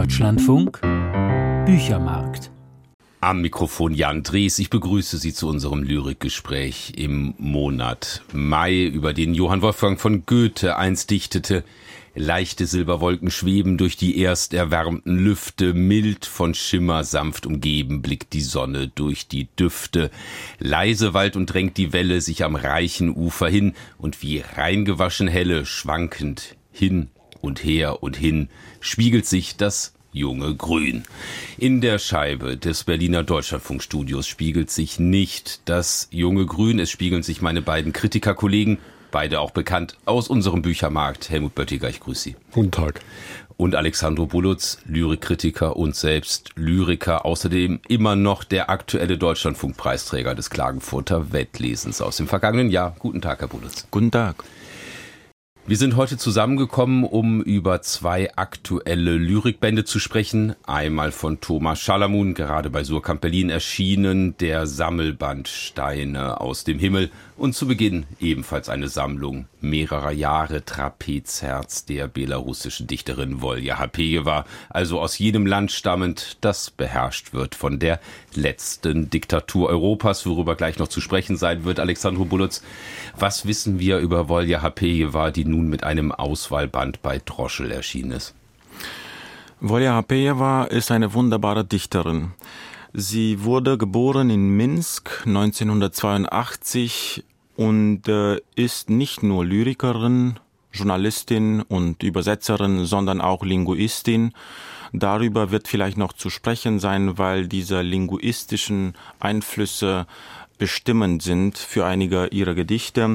Deutschlandfunk Büchermarkt. Am Mikrofon Jan Drees. Ich begrüße Sie zu unserem Lyrikgespräch im Monat Mai, über den Johann Wolfgang von Goethe einst dichtete: Leichte Silberwolken schweben durch die erst erwärmten Lüfte, mild von Schimmer sanft umgeben, blickt die Sonne durch die Düfte. Leise wallt und drängt die Welle sich am reichen Ufer hin, und wie reingewaschen helle, schwankend hin und her und hin, spiegelt sich das junge Grün. In der Scheibe des Berliner Deutschlandfunkstudios spiegelt sich nicht das junge Grün, es spiegeln sich meine beiden Kritikerkollegen, beide auch bekannt aus unserem Büchermarkt. Helmut Böttiger, ich grüße Sie. Guten Tag. Und Alexandro Bulutz, Lyrikkritiker und selbst Lyriker, außerdem immer noch der aktuelle Deutschlandfunkpreisträger des Klagenfurter Wettlesens aus dem vergangenen Jahr. Guten Tag, Herr Bulutz. Guten Tag. Wir sind heute zusammengekommen, um über zwei aktuelle Lyrikbände zu sprechen. Einmal von Thomas Schalamun, gerade bei Surkamp Berlin erschienen, der Sammelband Steine aus dem Himmel. Und zu Beginn ebenfalls eine Sammlung mehrerer Jahre, Trapezherz der belarussischen Dichterin Wolja Hapejewa, also aus jenem Land stammend, das beherrscht wird von der letzten Diktatur Europas, worüber gleich noch zu sprechen sein wird. Alexandro Bulutz, was wissen wir über Wolja Hapejewa, die nun mit einem Auswahlband bei Droschel erschienen ist? Wolja Hapejewa ist eine wunderbare Dichterin. Sie wurde geboren in Minsk 1982 und ist nicht nur Lyrikerin, Journalistin und Übersetzerin, sondern auch Linguistin. Darüber wird vielleicht noch zu sprechen sein, weil diese linguistischen Einflüsse bestimmend sind für einige ihrer Gedichte.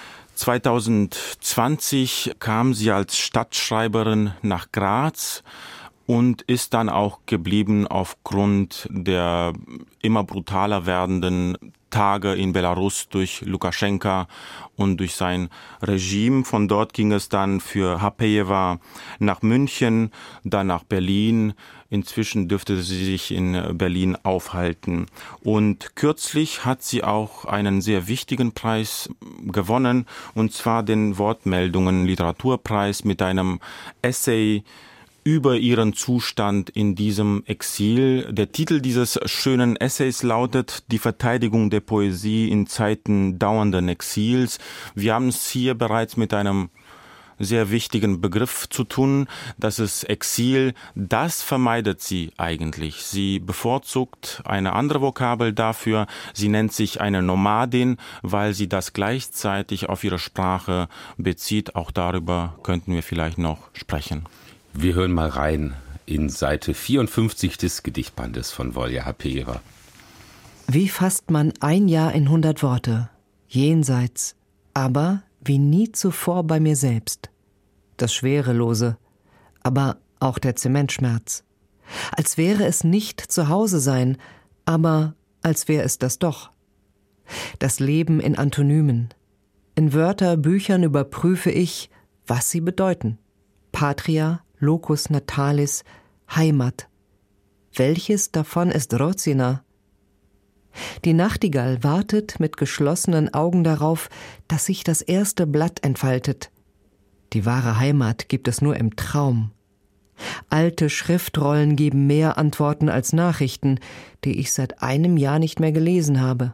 2020 kam sie als Stadtschreiberin nach Graz und ist dann auch geblieben aufgrund der immer brutaler werdenden Tage in Belarus durch Lukaschenka und durch sein Regime. Von dort ging es dann für Hapejewa nach München, dann nach Berlin. Inzwischen dürfte sie sich in Berlin aufhalten. Und kürzlich hat sie auch einen sehr wichtigen Preis gewonnen, und zwar den Wortmeldungen Literaturpreis mit einem Essay über ihren Zustand in diesem Exil. Der Titel dieses schönen Essays lautet Die Verteidigung der Poesie in Zeiten dauernden Exils. Wir haben es hier bereits mit einem sehr wichtigen Begriff zu tun. Das ist Exil. Das vermeidet sie eigentlich. Sie bevorzugt eine andere Vokabel dafür. Sie nennt sich eine Nomadin, weil sie das gleichzeitig auf ihre Sprache bezieht. Auch darüber könnten wir vielleicht noch sprechen. Wir hören mal rein in Seite 54 des Gedichtbandes von Wolja Hapejewa. Wie fasst man ein Jahr in 100 Worte? Jenseits, aber wie nie zuvor bei mir selbst. Das Schwerelose, aber auch der Zementschmerz. Als wäre es nicht zu Hause sein, aber als wäre es das doch. Das Leben in Antonymen. In Wörterbüchern überprüfe ich, was sie bedeuten. Patria, Locus natalis, Heimat. Welches davon ist Rozina? Die Nachtigall wartet mit geschlossenen Augen darauf, dass sich das erste Blatt entfaltet. Die wahre Heimat gibt es nur im Traum. Alte Schriftrollen geben mehr Antworten als Nachrichten, die ich seit einem Jahr nicht mehr gelesen habe.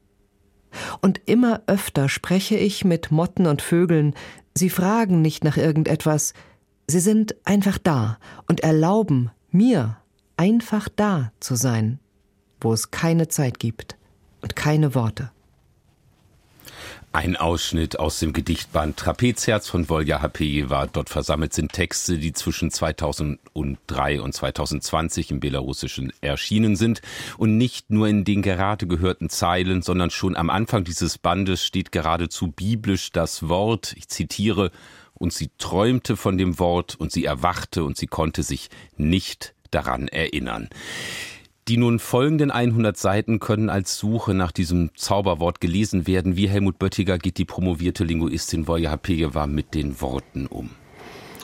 Und immer öfter spreche ich mit Motten und Vögeln. Sie fragen nicht nach irgendetwas. Sie sind einfach da und erlauben mir, einfach da zu sein, wo es keine Zeit gibt und keine Worte. Ein Ausschnitt aus dem Gedichtband Trapezherz von Wolja Hapejewa. Dort versammelt sind Texte, die zwischen 2003 und 2020 im Belarussischen erschienen sind. Und nicht nur in den gerade gehörten Zeilen, sondern schon am Anfang dieses Bandes steht geradezu biblisch das Wort, ich zitiere: Und sie träumte von dem Wort, und sie erwachte, und sie konnte sich nicht daran erinnern. Die nun folgenden 100 Seiten können als Suche nach diesem Zauberwort gelesen werden. Wie, Helmut Böttiger, geht die promovierte Linguistin Wolja Hapejewa mit den Worten um?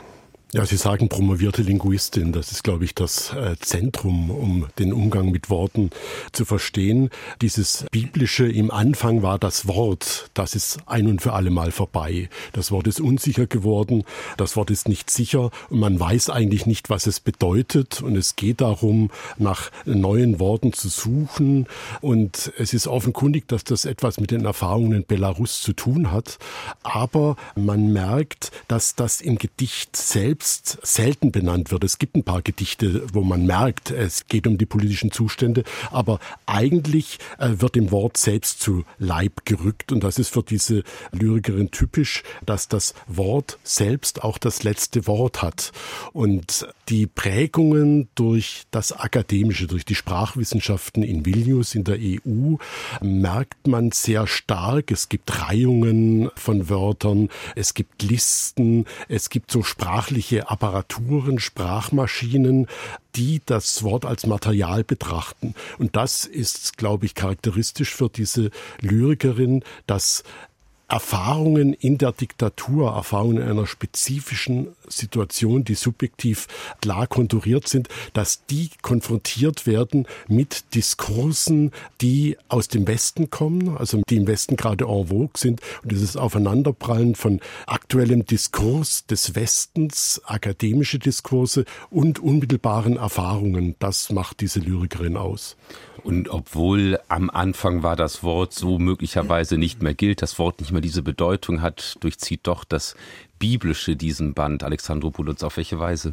Ja, Sie sagen promovierte Linguistin. Das ist, glaube ich, das Zentrum, um den Umgang mit Worten zu verstehen. Dieses Biblische, im Anfang war das Wort, das ist ein und für alle Mal vorbei. Das Wort ist unsicher geworden, das Wort ist nicht sicher und man weiß eigentlich nicht, was es bedeutet. Und es geht darum, nach neuen Worten zu suchen. Und es ist offenkundig, dass das etwas mit den Erfahrungen in Belarus zu tun hat. Aber man merkt, dass das im Gedicht selbst selten benannt wird. Es gibt ein paar Gedichte, wo man merkt, es geht um die politischen Zustände, aber eigentlich wird dem Wort selbst zu Leib gerückt und das ist für diese Lyrikerin typisch, dass das Wort selbst auch das letzte Wort hat. Und die Prägungen durch das Akademische, durch die Sprachwissenschaften in Vilnius, in der EU, merkt man sehr stark. Es gibt Reihungen von Wörtern, es gibt Listen, es gibt so sprachliche Apparaturen, Sprachmaschinen, die das Wort als Material betrachten. Und das ist, glaube ich, charakteristisch für diese Lyrikerin, dass Erfahrungen in der Diktatur, Erfahrungen in einer spezifischen Situation, die subjektiv klar konturiert sind, dass die konfrontiert werden mit Diskursen, die aus dem Westen kommen, also die im Westen gerade en vogue sind. Und dieses Aufeinanderprallen von aktuellem Diskurs des Westens, akademische Diskurse und unmittelbaren Erfahrungen, das macht diese Lyrikerin aus. Und obwohl am Anfang war das Wort so möglicherweise nicht mehr gilt, das Wort nicht mehr diese Bedeutung hat, durchzieht doch das Biblische diesen Band. Alexandropoulos, auf welche Weise?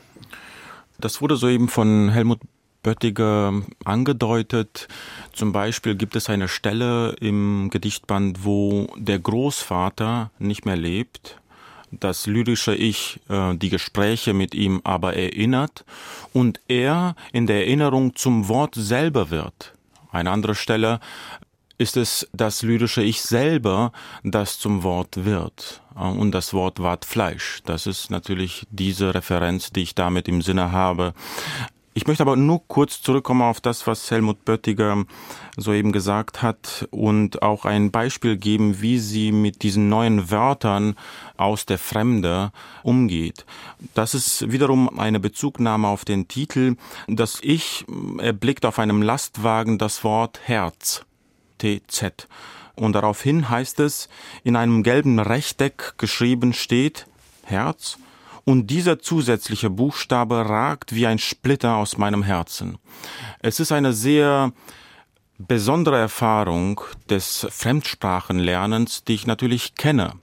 Das wurde soeben von Helmut Böttiger angedeutet. Zum Beispiel gibt es eine Stelle im Gedichtband, wo der Großvater nicht mehr lebt. Das lyrische Ich die Gespräche mit ihm aber erinnert und er in der Erinnerung zum Wort selber wird. Eine andere Stelle ist es das lyrische Ich selber, das zum Wort wird. Und das Wort ward Fleisch. Das ist natürlich diese Referenz, die ich damit im Sinne habe. Ich möchte aber nur kurz zurückkommen auf das, was Helmut Böttiger soeben gesagt hat und auch ein Beispiel geben, wie sie mit diesen neuen Wörtern aus der Fremde umgeht. Das ist wiederum eine Bezugnahme auf den Titel. Das Ich erblickt auf einem Lastwagen das Wort Herz, TZ. Und daraufhin heißt es, in einem gelben Rechteck geschrieben steht Herz. Und dieser zusätzliche Buchstabe ragt wie ein Splitter aus meinem Herzen. Es ist eine sehr besondere Erfahrung des Fremdsprachenlernens, die ich natürlich kenne.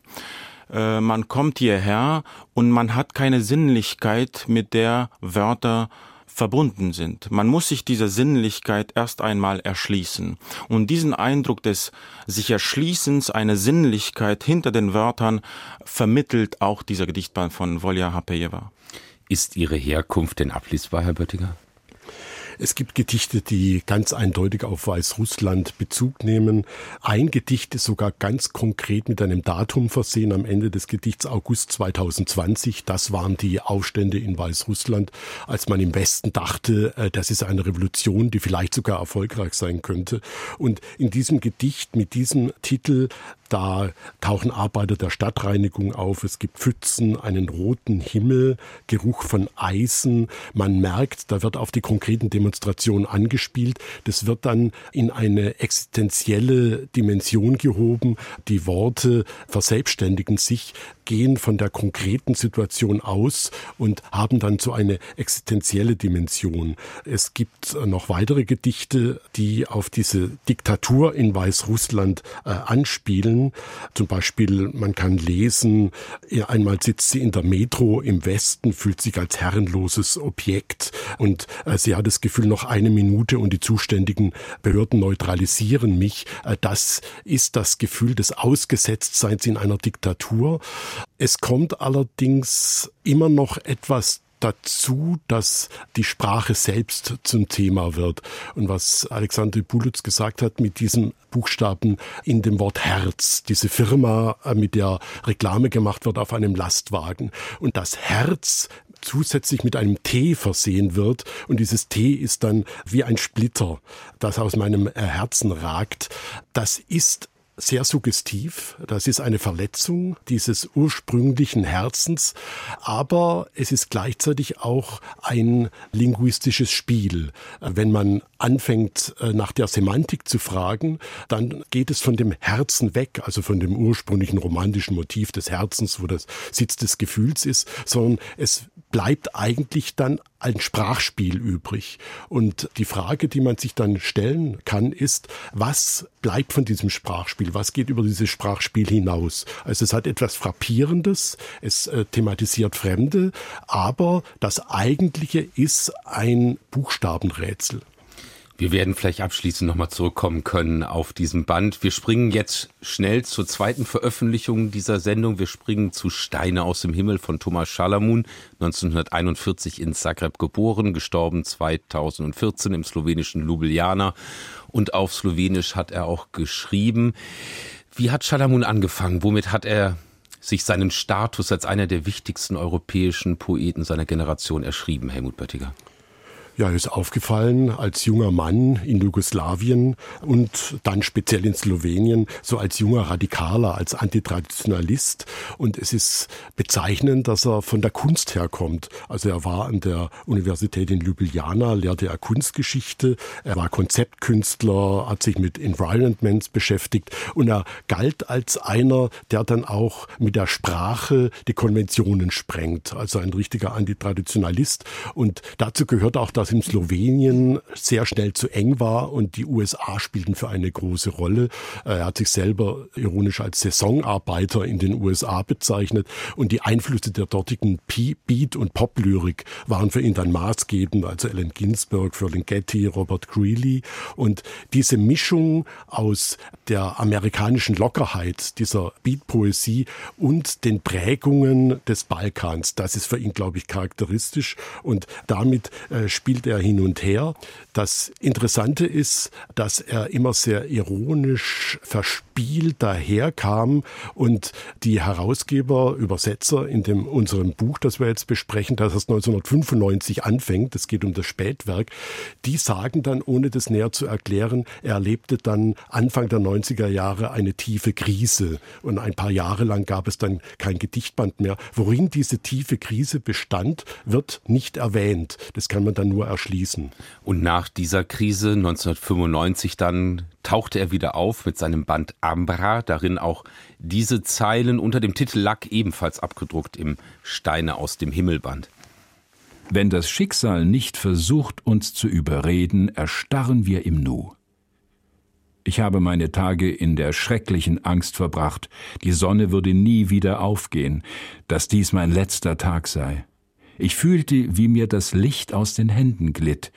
Man kommt hierher und man hat keine Sinnlichkeit, mit der Wörter verbunden sind. Man muss sich dieser Sinnlichkeit erst einmal erschließen. Und diesen Eindruck des sich Erschließens, eine Sinnlichkeit hinter den Wörtern, vermittelt auch dieser Gedichtband von Volja Hapejewa. Ist Ihre Herkunft denn ablesbar, Herr Böttiger? Es gibt Gedichte, die ganz eindeutig auf Weißrussland Bezug nehmen. Ein Gedicht ist sogar ganz konkret mit einem Datum versehen am Ende des Gedichts August 2020. Das waren die Aufstände in Weißrussland, als man im Westen dachte, das ist eine Revolution, die vielleicht sogar erfolgreich sein könnte. Und in diesem Gedicht mit diesem Titel, da tauchen Arbeiter der Stadtreinigung auf. Es gibt Pfützen, einen roten Himmel, Geruch von Eisen. Man merkt, da wird auf die konkreten Demonstrationen angespielt. Das wird dann in eine existenzielle Dimension gehoben. Die Worte verselbstständigen sich, gehen von der konkreten Situation aus und haben dann so eine existenzielle Dimension. Es gibt noch weitere Gedichte, die auf diese Diktatur in Weißrussland anspielen. Zum Beispiel, man kann lesen, einmal sitzt sie in der Metro im Westen, fühlt sich als herrenloses Objekt und sie hat das Gefühl, noch eine Minute und die zuständigen Behörden neutralisieren mich. Das ist das Gefühl des Ausgesetztseins in einer Diktatur. Es kommt allerdings immer noch etwas dazu, dass die Sprache selbst zum Thema wird. Und was Alexandropoulos gesagt hat mit diesem Buchstaben in dem Wort Herz, diese Firma, mit der Reklame gemacht wird auf einem Lastwagen. Und das Herz zusätzlich mit einem T versehen wird und dieses T ist dann wie ein Splitter, das aus meinem Herzen ragt. Das ist sehr suggestiv. Das ist eine Verletzung dieses ursprünglichen Herzens, aber es ist gleichzeitig auch ein linguistisches Spiel. Wenn man anfängt, nach der Semantik zu fragen, dann geht es von dem Herzen weg, also von dem ursprünglichen romantischen Motiv des Herzens, wo das Sitz des Gefühls ist, sondern es bleibt eigentlich dann ein Sprachspiel übrig. Und die Frage, die man sich dann stellen kann, ist, was bleibt von diesem Sprachspiel? Was geht über dieses Sprachspiel hinaus? Also es hat etwas Frappierendes, es thematisiert Fremde, aber das Eigentliche ist ein Buchstabenrätsel. Wir werden vielleicht abschließend nochmal zurückkommen können auf diesen Band. Wir springen jetzt schnell zur zweiten Veröffentlichung dieser Sendung. Wir springen zu Steine aus dem Himmel von Thomas Šalamun, 1941 in Zagreb geboren, gestorben 2014 im slowenischen Ljubljana. Und auf Slowenisch hat er auch geschrieben. Wie hat Šalamun angefangen? Womit hat er sich seinen Status als einer der wichtigsten europäischen Poeten seiner Generation erschrieben, Helmut Böttiger? Ja, ist aufgefallen als junger Mann in Jugoslawien und dann speziell in Slowenien, so als junger Radikaler, als Antitraditionalist. Und es ist bezeichnend, dass er von der Kunst herkommt. Also er war an der Universität in Ljubljana, lehrte er Kunstgeschichte, er war Konzeptkünstler, hat sich mit Environments beschäftigt und er galt als einer, der dann auch mit der Sprache die Konventionen sprengt. Also ein richtiger Antitraditionalist. Und dazu gehört auch, dass in Slowenien sehr schnell zu eng war und die USA spielten für eine große Rolle. Er hat sich selber ironisch als Saisonarbeiter in den USA bezeichnet und die Einflüsse der dortigen Beat- und Pop-Lyrik waren für ihn dann maßgebend, also Allen Ginsberg, Ferlinghetti, Robert Greeley. Und diese Mischung aus der amerikanischen Lockerheit, dieser Beat-Poesie und den Prägungen des Balkans, das ist für ihn, glaube ich, charakteristisch und damit spielt er hin und her. Das Interessante ist, dass er immer sehr ironisch verspielt daherkam und die Herausgeber, Übersetzer in unserem Buch, das wir jetzt besprechen, das 1995 anfängt, es geht um das Spätwerk, die sagen dann, ohne das näher zu erklären, er erlebte dann Anfang der 90er Jahre eine tiefe Krise und ein paar Jahre lang gab es dann kein Gedichtband mehr. Worin diese tiefe Krise bestand, wird nicht erwähnt. Das kann man dann nur erschließen. Und nach dieser Krise 1995 dann tauchte er wieder auf mit seinem Band Ambra, darin auch diese Zeilen unter dem Titel Lack ebenfalls abgedruckt im Steine aus dem Himmelband. Wenn das Schicksal nicht versucht, uns zu überreden, erstarren wir im Nu. Ich habe meine Tage in der schrecklichen Angst verbracht, die Sonne würde nie wieder aufgehen, dass dies mein letzter Tag sei. Ich fühlte, wie mir das Licht aus den Händen glitt.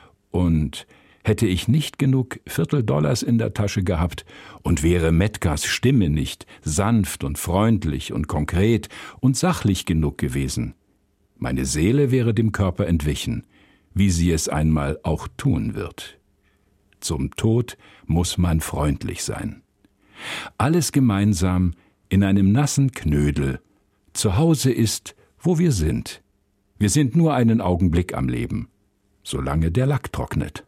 Und hätte ich nicht genug $Viertel in der Tasche gehabt und wäre Metkas Stimme nicht sanft und freundlich und konkret und sachlich genug gewesen, meine Seele wäre dem Körper entwichen, wie sie es einmal auch tun wird. Zum Tod muss man freundlich sein. Alles gemeinsam in einem nassen Knödel. Zu Hause ist, wo wir sind. Wir sind nur einen Augenblick am Leben, solange der Lack trocknet.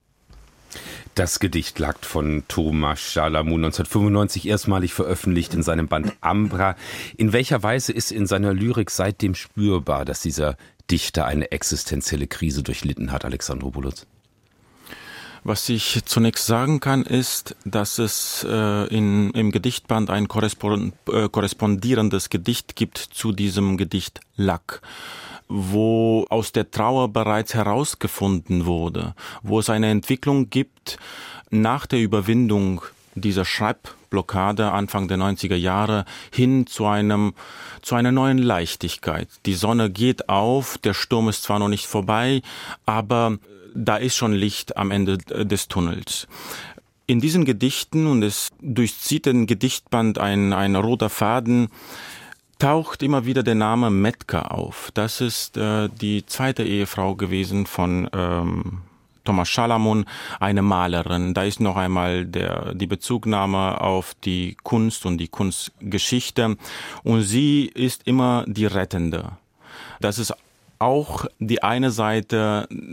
Das Gedicht Lack von Thomas Šalamun, 1995 erstmalig veröffentlicht in seinem Band Ambra. In welcher Weise ist in seiner Lyrik seitdem spürbar, dass dieser Dichter eine existenzielle Krise durchlitten hat, Alexandropoulos? Was ich zunächst sagen kann, ist, dass es im Gedichtband ein korrespondierendes Gedicht gibt zu diesem Gedicht Lack, wo aus der Trauer bereits herausgefunden wurde, wo es eine Entwicklung gibt nach der Überwindung dieser Schreibblockade Anfang der 90er Jahre hin zu einer neuen Leichtigkeit. Die Sonne geht auf, der Sturm ist zwar noch nicht vorbei, aber da ist schon Licht am Ende des Tunnels. In diesen Gedichten, und es durchzieht den Gedichtband ein roter Faden, taucht immer wieder der Name Metka auf. Das ist die zweite Ehefrau gewesen von Thomas Šalamun, eine Malerin. Da ist noch einmal die Bezugnahme auf die Kunst und die Kunstgeschichte. Und sie ist immer die Rettende. Das ist auch die eine Seite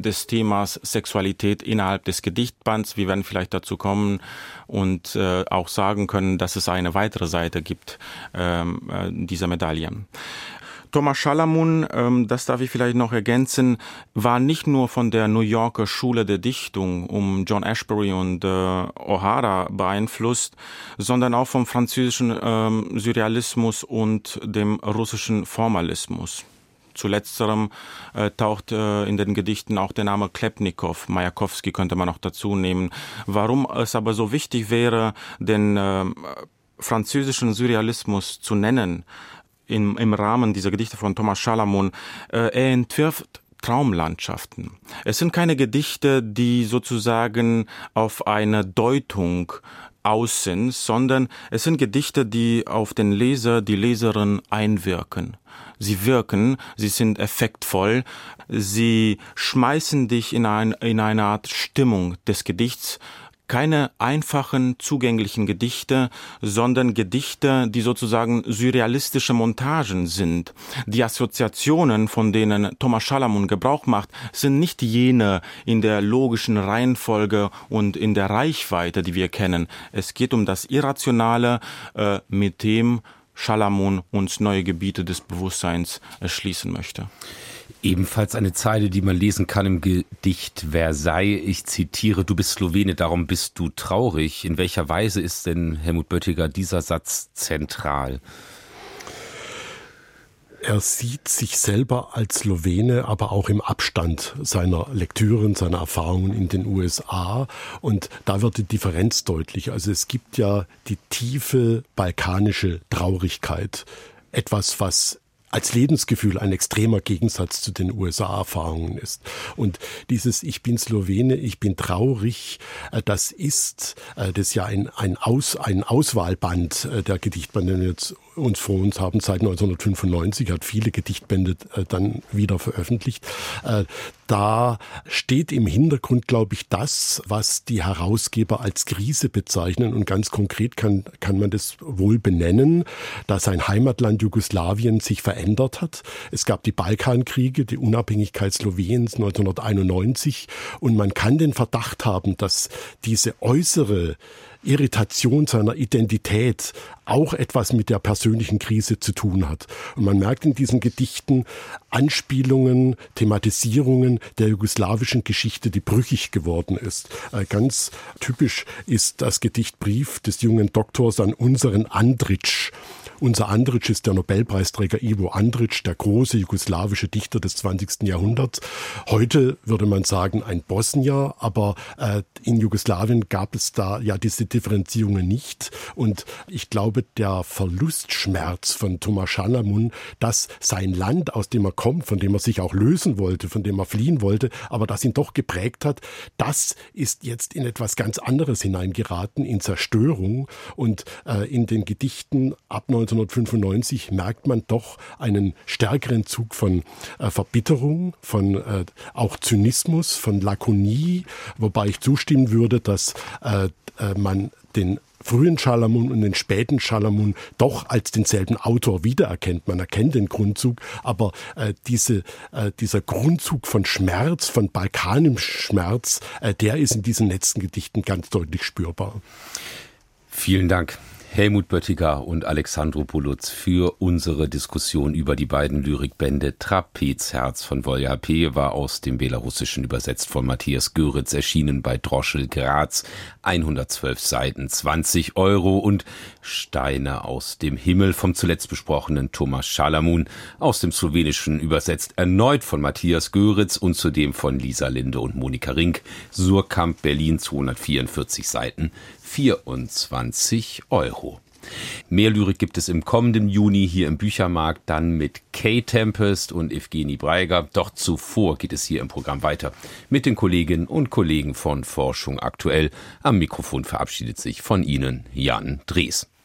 des Themas Sexualität innerhalb des Gedichtbands. Wir werden vielleicht dazu kommen und auch sagen können, dass es eine weitere Seite gibt dieser Medaille. Thomas Chalamun, das darf ich vielleicht noch ergänzen, war nicht nur von der New Yorker Schule der Dichtung um John Ashbery und O'Hara beeinflusst, sondern auch vom französischen Surrealismus und dem russischen Formalismus. Zu letzterem taucht in den Gedichten auch der Name Klepnikow, Majakowski könnte man noch dazu nehmen. Warum es aber so wichtig wäre, den französischen Surrealismus zu nennen, im Rahmen dieser Gedichte von Thomas Chalamun, er entwirft Traumlandschaften. Es sind keine Gedichte, die sozusagen auf eine Deutung aus sind, sondern es sind Gedichte, die auf den Leser, die Leserin einwirken. Sie wirken, sie sind effektvoll, sie schmeißen dich in eine Art Stimmung des Gedichts. Keine einfachen, zugänglichen Gedichte, sondern Gedichte, die sozusagen surrealistische Montagen sind. Die Assoziationen, von denen Thomas Chalamun Gebrauch macht, sind nicht jene in der logischen Reihenfolge und in der Reichweite, die wir kennen. Es geht um das Irrationale, mit dem Chalamun uns neue Gebiete des Bewusstseins erschließen möchte. Ebenfalls eine Zeile, die man lesen kann im Gedicht Versailles. Ich zitiere: Du bist Slowene, darum bist du traurig. In welcher Weise ist denn, Helmut Böttiger, dieser Satz zentral? Er sieht sich selber als Slowene, aber auch im Abstand seiner Lektüren, seiner Erfahrungen in den USA. Und da wird die Differenz deutlich. Also es gibt ja die tiefe balkanische Traurigkeit. Etwas, was als Lebensgefühl ein extremer Gegensatz zu den USA-Erfahrungen ist. Und dieses Ich bin Slowene, ich bin traurig, das ist ja ein Auswahlband der Gedichtbände, den wir jetzt uns vor uns haben, seit 1995, hat viele Gedichtbände dann wieder veröffentlicht. Da steht im Hintergrund, glaube ich, das, was die Herausgeber als Krise bezeichnen. Und ganz konkret kann man das wohl benennen, dass sein Heimatland Jugoslawien sich verändert hat. Es gab die Balkankriege, die Unabhängigkeit Sloweniens 1991. Und man kann den Verdacht haben, dass diese äußere Irritation seiner Identität auch etwas mit der persönlichen Krise zu tun hat. Und man merkt in diesen Gedichten Anspielungen, Thematisierungen der jugoslawischen Geschichte, die brüchig geworden ist. Ganz typisch ist das Gedicht Brief des jungen Doktors an unseren Andrić. Unser Andrić ist der Nobelpreisträger Ivo Andrić, der große jugoslawische Dichter des 20. Jahrhunderts. Heute würde man sagen ein Bosnier, aber in Jugoslawien gab es da ja diese Differenzierungen nicht. Und ich glaube, der Verlustschmerz von Thomas Chalamun, dass sein Land, aus dem er kommt, von dem er sich auch lösen wollte, von dem er fliehen wollte, aber das ihn doch geprägt hat, das ist jetzt in etwas ganz anderes hineingeraten, in Zerstörung. Und in den Gedichten ab 1995 merkt man doch einen stärkeren Zug von Verbitterung, von auch Zynismus, von Lakonie, wobei ich zustimmen würde, dass man den frühen Chalamun und den späten Chalamun doch als denselben Autor wiedererkennt. Man erkennt den Grundzug, aber dieser Grundzug von Schmerz, von balkanischem Schmerz, der ist in diesen letzten Gedichten ganz deutlich spürbar. Vielen Dank, Helmut Böttiger und Alexandru Pulutz, für unsere Diskussion über die beiden Lyrikbände. Trapezherz von Volja Pejewa, aus dem Belarussischen übersetzt von Matthias Göritz, erschienen bei Droschel Graz, 112 Seiten, 20 € und Steine aus dem Himmel vom zuletzt besprochenen Thomas Chalamun, aus dem Slowenischen übersetzt erneut von Matthias Göritz und zudem von Lisa Linde und Monika Rink, Surkamp, Berlin, 244 Seiten, 24 €. Mehr Lyrik gibt es im kommenden Juni hier im Büchermarkt, dann mit Kay Tempest und Evgeny Breiger. Doch zuvor geht es hier im Programm weiter mit den Kolleginnen und Kollegen von Forschung aktuell. Am Mikrofon verabschiedet sich von Ihnen Jan Drees.